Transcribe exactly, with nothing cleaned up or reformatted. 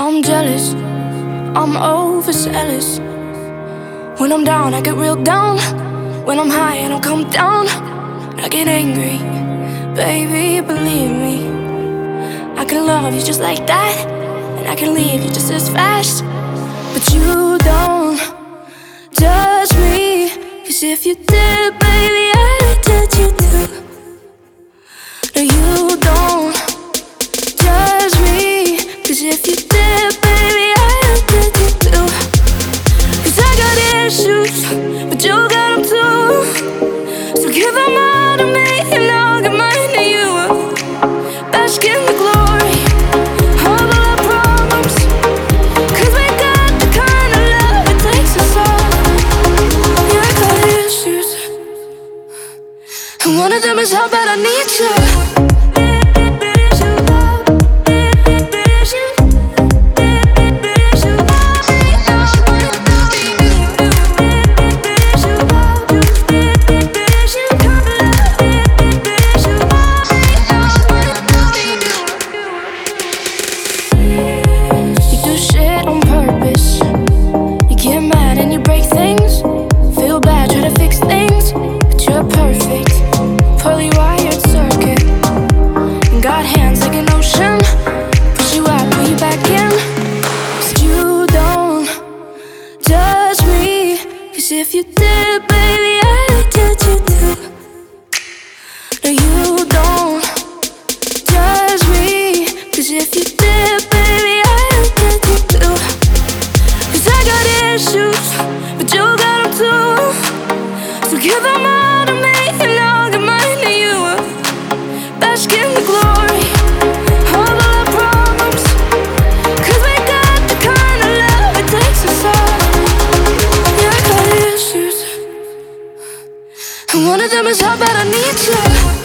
I'm jealous, I'm overzealous. When I'm down, I get real down. When I'm high, I don't come down. I get angry, baby, believe me. I can love you just like that, and I can leave you just as fast. But you don't judge me, 'cause if you did, baby, I'd judge you too. No, you don't judge me, 'cause if you did, baby, I'd judge you too. 'Cause I got issues, but you got them too. So give them all to me, and I'll give mine to you. Bask in the glory of all our problems, 'cause we got the kind of love that takes us all. Yeah, I got issues, and one of them is how bad I need you. If you did, baby, I'd judge you too. No, you don't judge me, 'cause if you did, baby, I'd judge you too. 'Cause I got issues, but you got them too. So give them all to me, and I'll give mine to you. Bask in the glory of all our problems, 'cause we got the kind of love that takes us all. And one of them is how bad I need you.